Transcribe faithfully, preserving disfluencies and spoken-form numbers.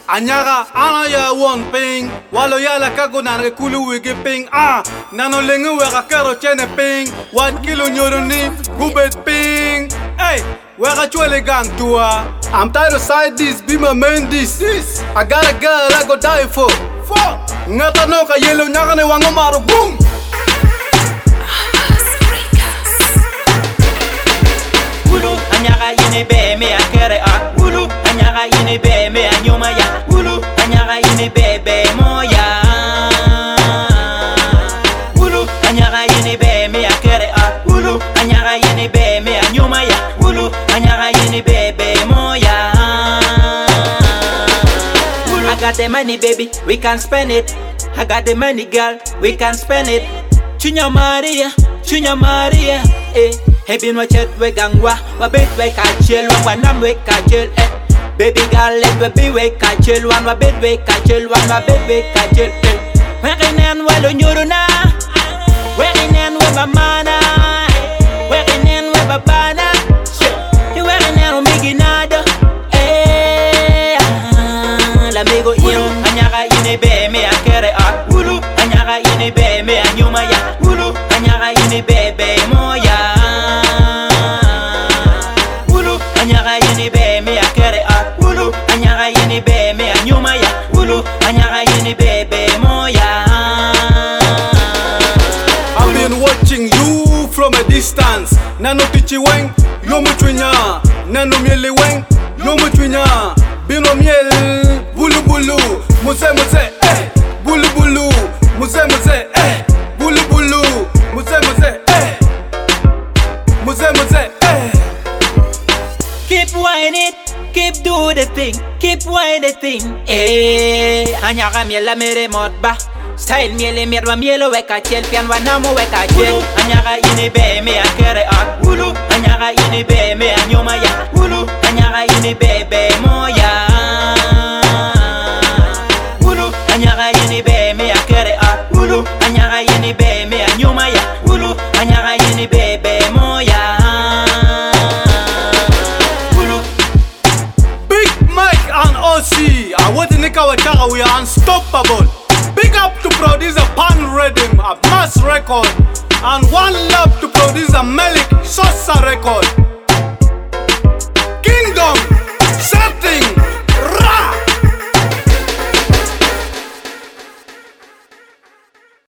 Anyaga ana ya one ping walo ya la kago na kulu wigi ping ah nano lengu wega kero chene ping one kilo nyoro ni gubet ping hey wega chwele gang tua. I'm tired of side this be my main this this I got a girl I go die for for ngata no ka yelo nyaga ne wango maro boom. Ulu anyaga yine be me akere ah ulu anyaga yine be me anyuma ya ulu anyaga yine be be moya ulu anyaga yine be me akere ah ulu anyaga yine be me anyuma ya ulu anyaga yine be be moya. I got the money baby, we can spend it. I got the money girl, we can spend it. Chunya Maria, Chunya Maria, eh. Hey, bin wa chet we gangwa, wa bit we kachel, wa nam we kachel, eh. Baby girl, let we be we kachel, one wa bit we kachel, one wa bit we kachel, eh. Wekin en wa lo nyuruna, wekin en we mamana, wekin en we babana, wekin en we miginado, eh. La migo iyo, anyaga yine be me akere ah, ulu, anyaga yine be me anyuma ya, ulu, anyaga yine be be moya. Anyaga yini be me akere ah ulu anyaga yini be me anyuma ya ulu anyaga yini be be moya. I've been watching you from a distance. Nano tichi weng yo mutwinya nano miele weng yo mutwinya bino miel bulu bulu muse muse eh bulu bulu muse muse eh bulu bulu muse muse eh muse muse eh. Keep whine it, keep do the thing, keep whine the thing. Eh, anyaga miela mere modba. Style miele mirwa mielo weka chel pian wanamo weka chel. Anyaga yini be me akere ah ulu. Anyaga yini be me anyuma ya ulu. Anyaga yini be be moya. Ulu. Anyaga yini be me akere ah ulu. Anyaga yini be me anyuma ya ulu. Anyaga yini be be moya. I want to make our channel, we are unstoppable. Big up to producer Pan Rhythm, a mass record. And one love to producer Melik Sosa record.